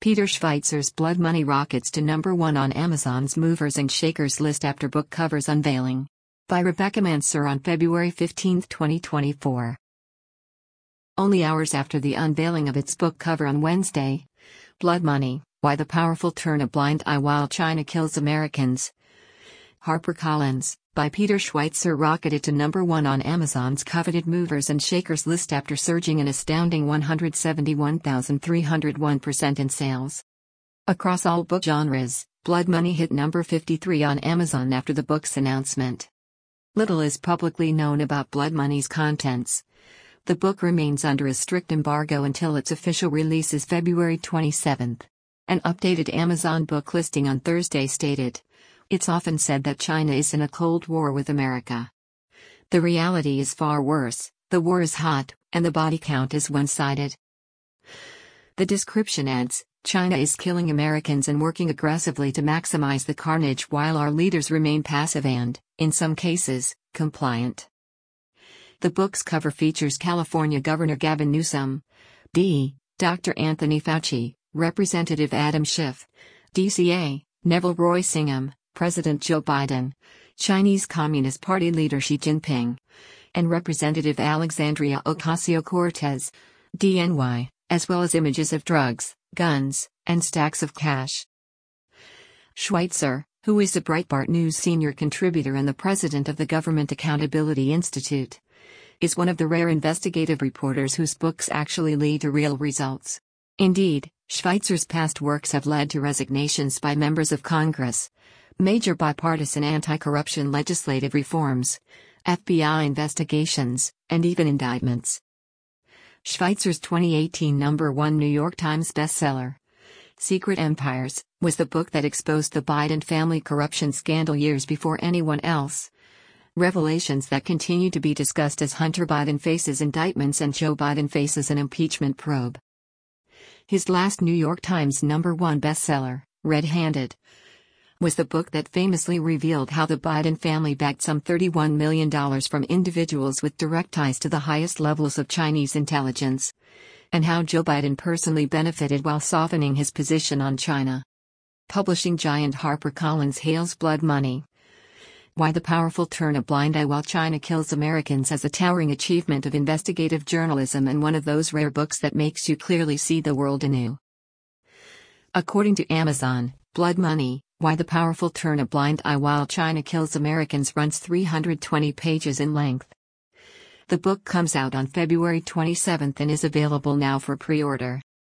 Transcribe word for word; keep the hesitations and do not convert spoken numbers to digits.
Peter Schweizer's Blood Money rockets to number one on Amazon's Movers and Shakers list after book covers unveiling. By Rebecca Mansour on February fifteenth, twenty twenty-four. Only hours after the unveiling of its book cover on Wednesday, Blood Money, Why the Powerful Turn a Blind Eye While China Kills Americans. HarperCollins, by Peter Schweizer rocketed to number one on Amazon's coveted Movers and Shakers list after surging an astounding one hundred seventy-one thousand three hundred one percent in sales. Across all book genres, Blood Money hit number fifty-three on Amazon after the book's announcement. Little is publicly known about Blood Money's contents. The book remains under a strict embargo until its official release is February twenty-seventh. An updated Amazon book listing on Thursday stated, "It's often said that China is in a Cold War with America. The reality is far worse. The war is hot, and the body count is one-sided." The description adds, "China is killing Americans and working aggressively to maximize the carnage while our leaders remain passive and, in some cases, compliant." The book's cover features California Governor Gavin Newsom, D. Doctor Anthony Fauci, Representative Adam Schiff, D C A, Neville Roy Singham, President Joe Biden, Chinese Communist Party leader Xi Jinping, and Representative Alexandria Ocasio-Cortez, D N Y, as well as images of drugs, guns, and stacks of cash. Schweitzer, who is a Breitbart News senior contributor and the president of the Government Accountability Institute, is one of the rare investigative reporters whose books actually lead to real results. Indeed, Schweitzer's past works have led to resignations by members of Congress, major bipartisan anti-corruption legislative reforms, F B I investigations, and even indictments. Schweitzer's twenty eighteen number one New York Times bestseller, Secret Empires, was the book that exposed the Biden family corruption scandal years before anyone else. Revelations that continue to be discussed as Hunter Biden faces indictments and Joe Biden faces an impeachment probe. His last New York Times number one bestseller, Red-Handed, was the book that famously revealed how the Biden family bagged some thirty-one million dollars from individuals with direct ties to the highest levels of Chinese intelligence, and how Joe Biden personally benefited while softening his position on China. Publishing giant HarperCollins hails Blood Money, Why the Powerful Turn a Blind Eye While China Kills Americans as a towering achievement of investigative journalism and one of those rare books that makes you clearly see the world anew. According to Amazon, Blood Money, Why the Powerful Turn a Blind Eye While China Kills Americans runs three hundred twenty pages in length. The book comes out on February twenty-seventh and is available now for pre-order.